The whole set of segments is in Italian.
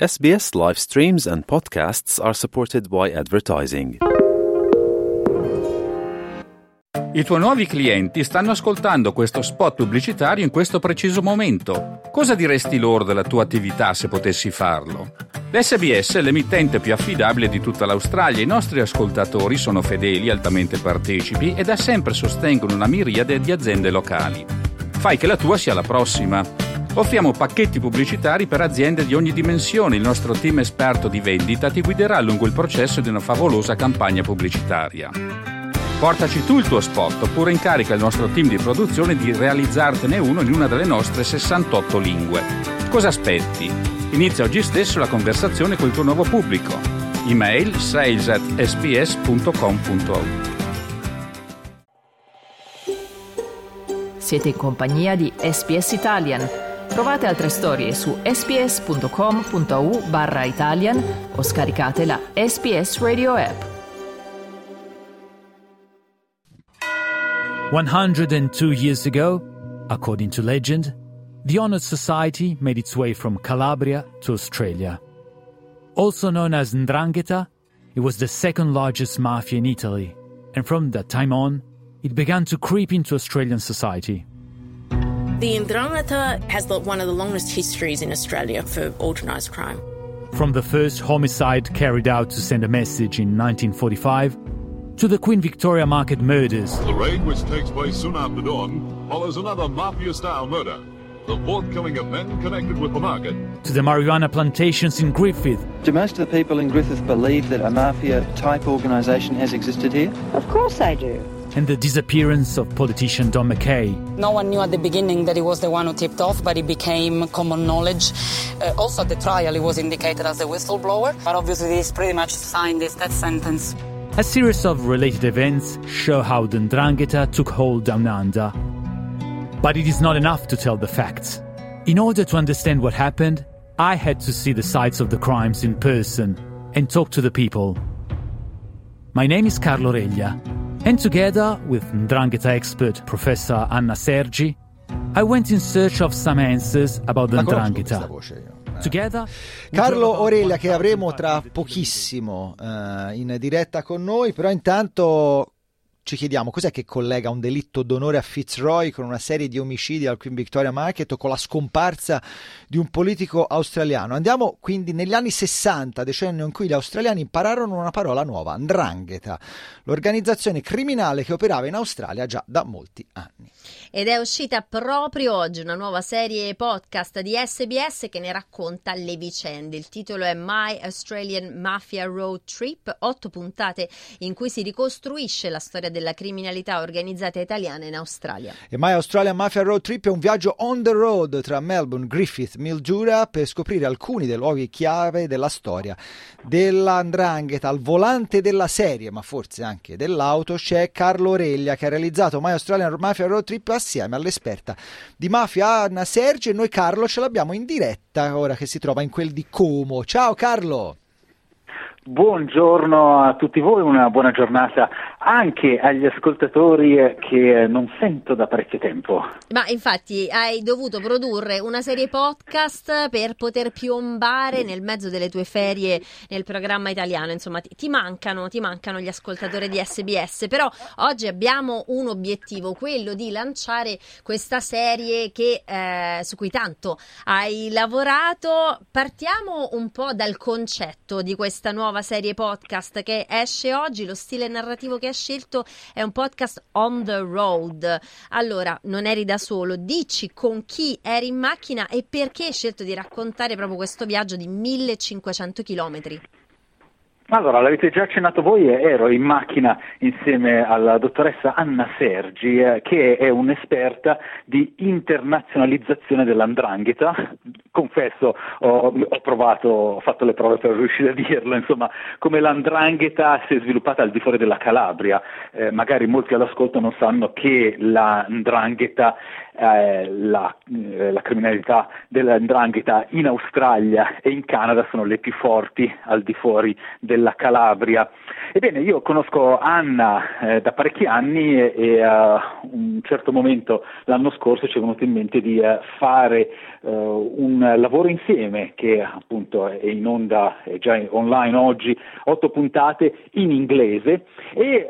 SBS live streams and podcasts are supported by advertising. I tuoi nuovi clienti stanno ascoltando questo spot pubblicitario in questo preciso momento. Cosa diresti loro della tua attività se potessi farlo? L'SBS è l'emittente più affidabile di tutta l'Australia. I nostri ascoltatori sono fedeli, altamente partecipi e da sempre sostengono una miriade di aziende locali. Fai che la tua sia la prossima. Offriamo pacchetti pubblicitari per aziende di ogni dimensione. Il nostro team esperto di vendita ti guiderà lungo il processo di una favolosa campagna pubblicitaria. Portaci tu il tuo spot oppure incarica il nostro team di produzione di realizzartene uno in una delle nostre 68 lingue. Cosa aspetti? Inizia oggi stesso la conversazione col tuo nuovo pubblico. Email sales@sbs.com.au. Siete in compagnia di SBS Italian. Trovate altre storie su sbs.com.au/Italian o scaricate la SBS Radio app. 102 years ago, according to legend, the Honoured Society made its way from Calabria to Australia. Also known as Ndrangheta, it was the second largest mafia in Italy, and from that time on, it began to creep into Australian society. The Ndrangheta has one of the longest histories in Australia for organised crime. From the first homicide carried out to send a message in 1945, to the Queen Victoria Market murders. The raid, which takes place soon after dawn, follows another mafia-style murder, the fourth killing of men connected with the market. To the marijuana plantations in Griffith. Do most of the people in Griffith believe that a mafia-type organisation has existed here? Of course I do. And the disappearance of politician Don Mackay. No one knew at the beginning that he was the one who tipped off, but it became common knowledge. Also at the trial he was indicated as a whistleblower, but obviously he's pretty much signed his death sentence. A series of related events show how the Ndrangheta took hold down under. But it is not enough to tell the facts. In order to understand what happened, I had to see the sites of the crimes in person and talk to the people. My name is Carlo Reglia, and together with Ndrangheta expert Professor Anna Sergi, I went in search of some answers about the Ndrangheta. Carlo Reglia, che avremo tra pochissimo in diretta con noi, però intanto ci chiediamo cos'è che collega un delitto d'onore a Fitzroy con una serie di omicidi al Queen Victoria Market o con la scomparsa di un politico australiano. Andiamo quindi negli anni 60, decennio in cui gli australiani impararono una parola nuova, Ndrangheta, l'organizzazione criminale che operava in Australia già da molti anni. Ed è uscita proprio oggi una nuova serie podcast di SBS che ne racconta le vicende. Il titolo è My Australian Mafia Road Trip, 8 puntate in cui si ricostruisce la storia della criminalità organizzata italiana in Australia. E My Australian Mafia Road Trip è un viaggio on the road tra Melbourne, Griffith, Mildura per scoprire alcuni dei luoghi chiave della storia della 'Ndrangheta. Al volante della serie, ma forse anche dell'auto, c'è Carlo Reglia che ha realizzato My Australian Mafia Road Trip assieme all'esperta di mafia Anna Sergi, e noi Carlo ce l'abbiamo in diretta ora che si trova in quel di Como. Ciao Carlo! Buongiorno a tutti voi, una buona giornata anche agli ascoltatori che non sento da parecchio tempo. Ma infatti hai dovuto produrre una serie podcast per poter piombare nel mezzo delle tue ferie nel programma italiano, insomma ti mancano gli ascoltatori di SBS, però oggi abbiamo un obiettivo, quello di lanciare questa serie che su cui tanto hai lavorato. Partiamo un po' dal concetto di questa nuova serie podcast che esce oggi. Lo stile narrativo che hai scelto è un podcast on the road. Allora, non eri da solo, dici con chi eri in macchina e perché hai scelto di raccontare proprio questo viaggio di 1500 chilometri? Allora, l'avete già accennato voi, ero in macchina insieme alla dottoressa Anna Sergi, che è un'esperta di internazionalizzazione della 'Ndrangheta. Confesso, ho fatto le prove per riuscire a dirlo, insomma, come la 'Ndrangheta si è sviluppata al di fuori della Calabria. Magari molti all'ascolto non sanno che la 'Ndrangheta la criminalità dell''ndrangheta in Australia e in Canada sono le più forti al di fuori della Calabria. Ebbene, io conosco Anna da parecchi anni e a un certo momento l'anno scorso ci è venuto in mente di fare un lavoro insieme che appunto è in onda, è già online oggi, 8 puntate in inglese e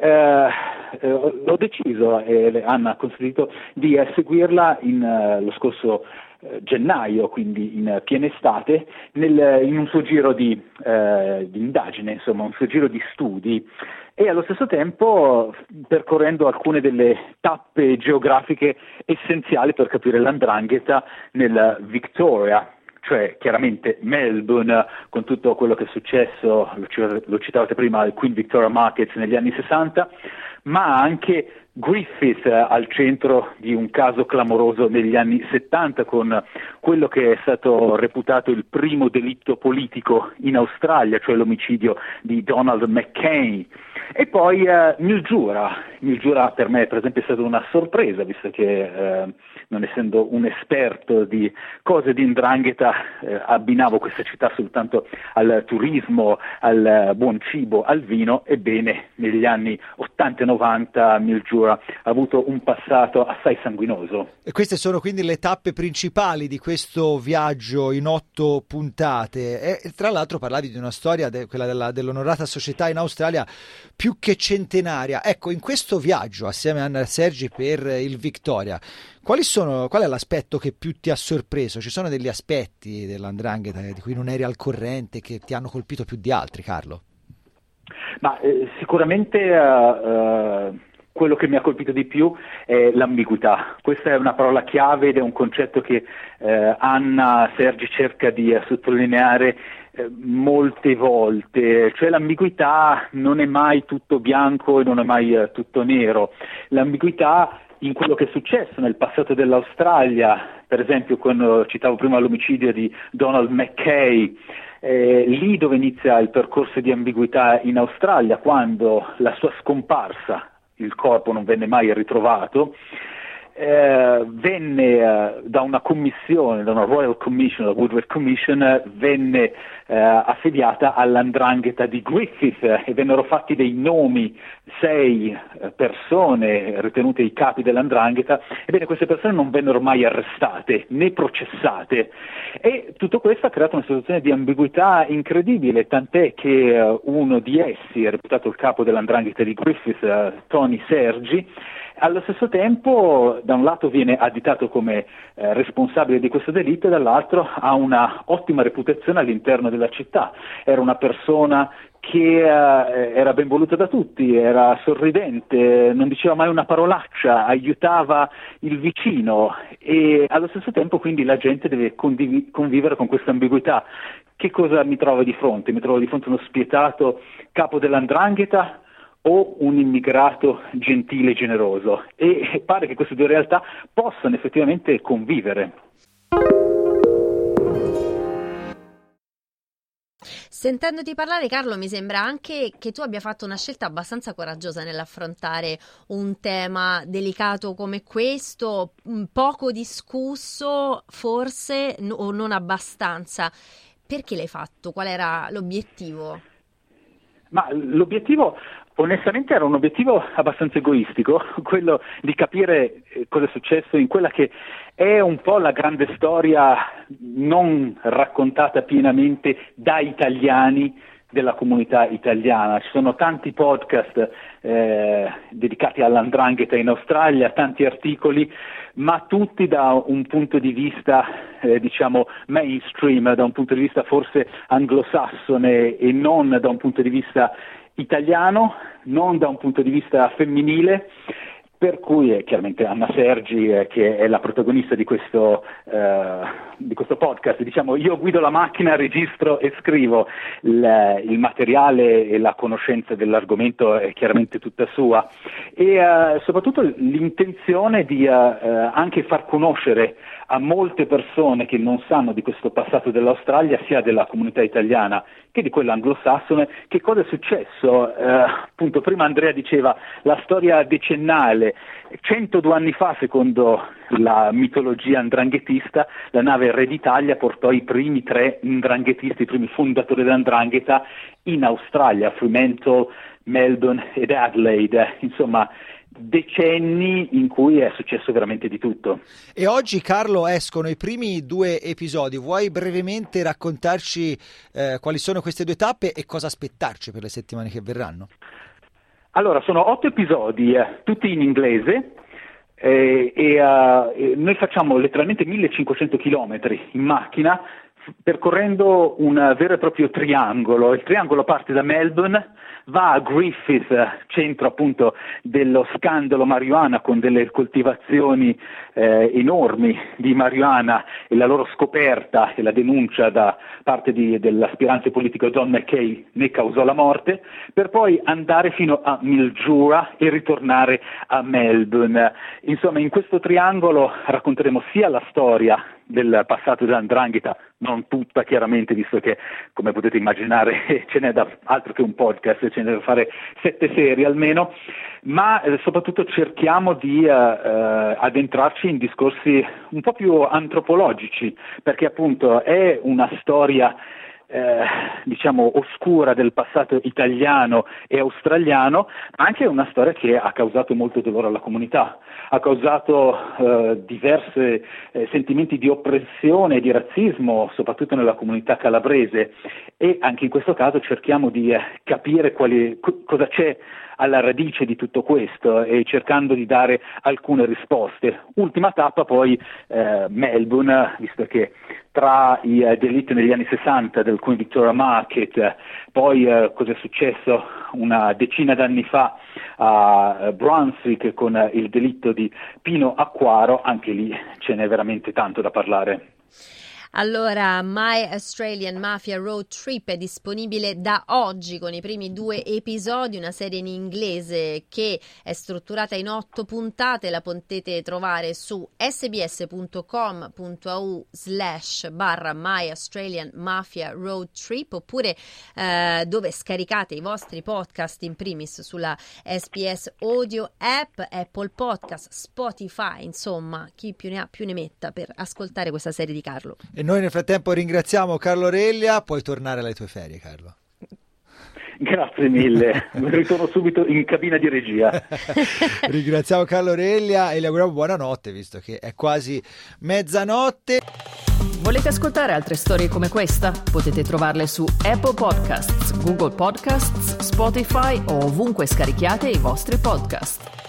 ho deciso, Anna ha consentito di seguirla lo scorso gennaio, quindi in piena estate, in un suo giro di indagine, insomma un suo giro di studi e allo stesso tempo percorrendo alcune delle tappe geografiche essenziali per capire l''ndrangheta nel Victoria, cioè chiaramente Melbourne con tutto quello che è successo, lo citavate prima, al Queen Victoria Markets negli anni 60, ma anche Griffith al centro di un caso clamoroso negli anni 70 con quello che è stato reputato il primo delitto politico in Australia, cioè l'omicidio di Donald McCain. E poi Mildura per me per esempio è stata una sorpresa, visto che non essendo un esperto di cose di 'ndrangheta abbinavo questa città soltanto al turismo, al buon cibo, al vino. Ebbene negli anni 80 e 90 Mildura ha avuto un passato assai sanguinoso. E queste sono quindi le tappe principali di questo viaggio in 8 puntate e tra l'altro parlavi di una storia, quella dell'onorata società in Australia, più che centenaria. Ecco, in questo viaggio assieme a Anna Sergi per il Victoria, qual è l'aspetto che più ti ha sorpreso? Ci sono degli aspetti dell''ndrangheta di cui non eri al corrente che ti hanno colpito più di altri, Carlo? Ma sicuramente quello che mi ha colpito di più è l'ambiguità. Questa è una parola chiave ed è un concetto che Anna Sergi cerca di sottolineare molte volte, cioè l'ambiguità non è mai tutto bianco e non è mai tutto nero. L'ambiguità in quello che è successo nel passato dell'Australia, per esempio quando citavo prima l'omicidio di Donald McCain, lì dove inizia il percorso di ambiguità in Australia, quando la sua scomparsa, il corpo non venne mai ritrovato, venne da una commissione, da una Royal Commission, la Woodward Commission, venne affiliata all''ndrangheta di Griffith e vennero fatti dei nomi, 6 persone ritenute i capi dell''ndrangheta. Ebbene, queste persone non vennero mai arrestate né processate e tutto questo ha creato una situazione di ambiguità incredibile, tant'è che uno di essi, reputato il capo dell''ndrangheta di Griffith, Tony Sergi, allo stesso tempo da un lato viene additato come responsabile di questo delitto e dall'altro ha una ottima reputazione all'interno della città. Era una persona che era ben voluta da tutti, era sorridente, non diceva mai una parolaccia, aiutava il vicino e allo stesso tempo quindi la gente deve convivere con questa ambiguità. Che cosa mi trovo di fronte? Mi trovo di fronte a uno spietato capo dell''ndrangheta o un immigrato gentile e generoso, e pare che queste due realtà possano effettivamente convivere. Sentendoti parlare, Carlo, mi sembra anche che tu abbia fatto una scelta abbastanza coraggiosa nell'affrontare un tema delicato come questo, poco discusso forse o non abbastanza. Perché l'hai fatto? Qual era l'obiettivo? Ma l'obiettivo onestamente era un obiettivo abbastanza egoistico, quello di capire cosa è successo in quella che è un po' la grande storia non raccontata pienamente da italiani della comunità italiana. Ci sono tanti podcast dedicati all''ndrangheta in Australia, tanti articoli, ma tutti da un punto di vista diciamo mainstream, da un punto di vista forse anglosassone e non da un punto di vista italiano, non da un punto di vista femminile, per cui chiaramente Anna Sergi che è la protagonista di questo podcast, diciamo io guido la macchina, registro e scrivo, il materiale e la conoscenza dell'argomento è chiaramente tutta sua e soprattutto l'intenzione di anche far conoscere a molte persone che non sanno di questo passato dell'Australia, sia della comunità italiana che di quella anglosassone, che cosa è successo. Appunto prima Andrea diceva la storia decennale, 102 anni fa secondo sulla mitologia 'ndranghetista, la nave Re d'Italia portò i primi 3 ndranghetisti, i primi fondatori dell''ndrangheta in Australia, Fremantle, Melbourne ed Adelaide, insomma decenni in cui è successo veramente di tutto. E oggi, Carlo, escono i primi 2 episodi. Vuoi brevemente raccontarci quali sono queste 2 tappe e cosa aspettarci per le settimane che verranno? Allora, sono 8 episodi, tutti in inglese, noi facciamo letteralmente 1500 chilometri in macchina, percorrendo un vero e proprio triangolo. Il triangolo parte da Melbourne, va a Griffith, centro appunto dello scandalo marijuana, con delle coltivazioni enormi di marijuana e la loro scoperta e la denuncia da parte dell'aspirante politico John McKay ne causò la morte, per poi andare fino a Mildura e ritornare a Melbourne. Insomma, in questo triangolo racconteremo sia la storia del passato della 'ndrangheta, non tutta chiaramente, visto che, come potete immaginare, ce n'è da altro che un podcast, ce n'è da fare 7 serie almeno, ma soprattutto cerchiamo di addentrarci in discorsi un po' più antropologici, perché appunto è una storia diciamo oscura del passato italiano e australiano, ma anche una storia che ha causato molto dolore alla comunità, ha causato diversi sentimenti di oppressione e di razzismo, soprattutto nella comunità calabrese, e anche in questo caso cerchiamo di capire cosa c'è alla radice di tutto questo e cercando di dare alcune risposte. Ultima tappa poi Melbourne, visto che tra i delitti negli anni 60 del Queen Victoria Market, poi cosa è successo una decina d'anni fa a Brunswick con il delitto di Pino Acquaro, anche lì ce n'è veramente tanto da parlare. Allora, My Australian Mafia Road Trip è disponibile da oggi con i primi 2 episodi, una serie in inglese che è strutturata in 8 puntate, la potete trovare su sbs.com.au/My Australian Mafia Road Trip, oppure dove scaricate i vostri podcast, in primis sulla SBS Audio App, Apple Podcast, Spotify, insomma chi più ne ha più ne metta per ascoltare questa serie di Carlo. E noi nel frattempo ringraziamo Carlo Reglia. Puoi tornare alle tue ferie, Carlo. Grazie mille, ritorno subito in cabina di regia. Ringraziamo Carlo Reglia e le auguriamo buonanotte, visto che è quasi mezzanotte. Volete ascoltare altre storie come questa? Potete trovarle su Apple Podcasts, Google Podcasts, Spotify o ovunque scarichiate i vostri podcast.